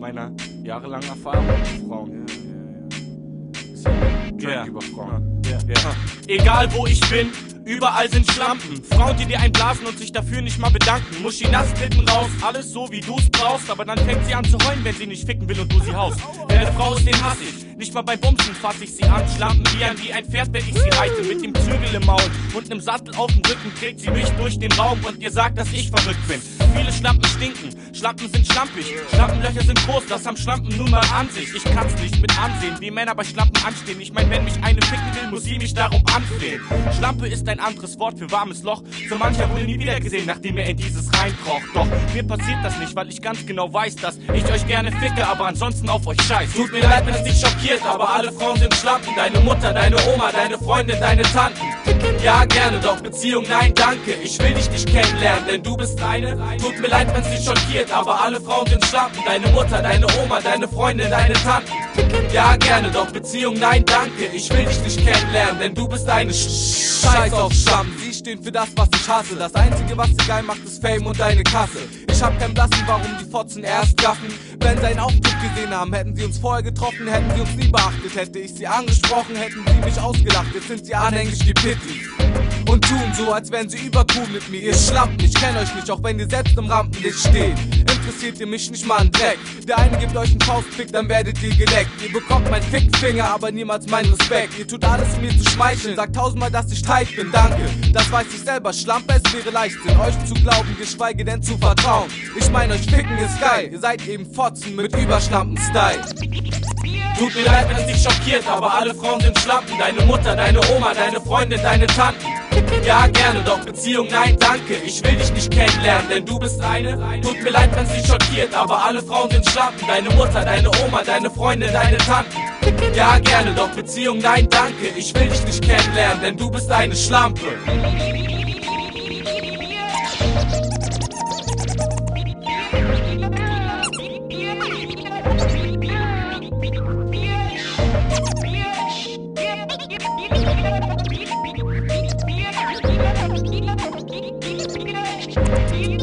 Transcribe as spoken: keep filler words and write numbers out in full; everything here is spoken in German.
meiner jahrelangen Erfahrung mit Frauen. Ja, ja, ja. Über Frauen. Ja, ja. Egal wo ich bin, überall sind Schlampen. Frauen, die dir einblasen und sich dafür nicht mal bedanken. Muschi nass, Titten raus, alles so wie du's brauchst. Aber dann fängt sie an zu heulen, wenn sie nicht ficken will und du sie haust. Wer eine Frau ist, den hass ich. Nicht mal beim Bumsen fass ich sie an. Schlampen wie ein, wie ein Pferd, wenn ich sie reite. Mit dem Zügel im Maul und nem Sattel auf dem Rücken trägt sie mich durch den Raum und ihr sagt, dass ich verrückt bin. Viele Schlampen stinken, Schlampen sind schlampig. Schlampenlöcher sind groß, das haben Schlampen nun mal an sich. Ich kann's nicht mit ansehen, wie Männer bei Schlampen anstehen. Ich mein, wenn mich eine ficken will, muss sie mich darum anflehen. Schlampe ist ein anderes Wort für warmes Loch. Für mancher wurde nie wieder gesehen, nachdem er in dieses reinkroch. Doch mir passiert das nicht, weil ich ganz genau weiß, dass ich euch gerne ficke, aber ansonsten auf euch scheiß. Tut mir leid, wenn es dich schockiert, aber alle Frauen sind Schlampen. Deine Mutter, deine Oma, deine Freundin, deine Tanten. Ja, gerne, doch Beziehung, nein, danke. Ich will dich nicht kennenlernen, denn du bist eine. Tut mir leid, wenn es dich schockiert, aber alle Frauen sind Schlampen. Deine Mutter, deine Oma, deine Freundin, deine Tanten. Ja, gerne, doch Beziehung, nein, danke. Ich will dich nicht kennenlernen, denn du bist eine Sch Scheiß auf Schlampen. Sie stehen für das, was ich hasse. Das Einzige, was sie geil macht, ist Fame und deine Kasse. Ich hab kein Blassen, warum die Fotzen erst gaffen. Wenn sie einen Auftritt gesehen haben, hätten sie uns vorher getroffen, hätten sie uns nie beachtet. Hätte ich sie angesprochen, hätten sie mich ausgelacht. Jetzt sind sie anhängig wie Pitti und tun so, als wären sie übercool mit mir. Ihr Schlampen, ich kenn euch nicht, auch wenn ihr selbst im Rampenlicht steht. Interessiert ihr mich nicht mal einen Dreck. Der eine gibt euch einen Faustfick, dann werdet ihr geleckt. Ihr bekommt meinen Fickfinger, aber niemals meinen Respekt. Ihr tut alles, um mir zu schmeicheln, sagt tausendmal, dass ich tight bin, danke. Das weiß ich selber, Schlampe, es wäre Leichtsinn, euch zu glauben, geschweige denn zu vertrauen. Ich mein, euch ficken ist geil, ihr seid eben Fotzen mit Überschlampen-Style. Tut mir leid, wenn es dich schockiert, aber alle Frauen sind Schlampen. Deine Mutter, deine Oma, deine Freundin, deine Tanten. Ja, gerne, doch Beziehung, nein, danke. Ich will dich nicht kennenlernen, denn du bist eine. Tut mir leid, wenn es dich schockiert, aber alle Frauen sind Schlampen. Deine Mutter, deine Oma, deine Freundin, deine Tanten. Ja, gerne, doch Beziehung, nein, danke. Ich will dich nicht kennenlernen, denn du bist eine Schlampe. Yeah.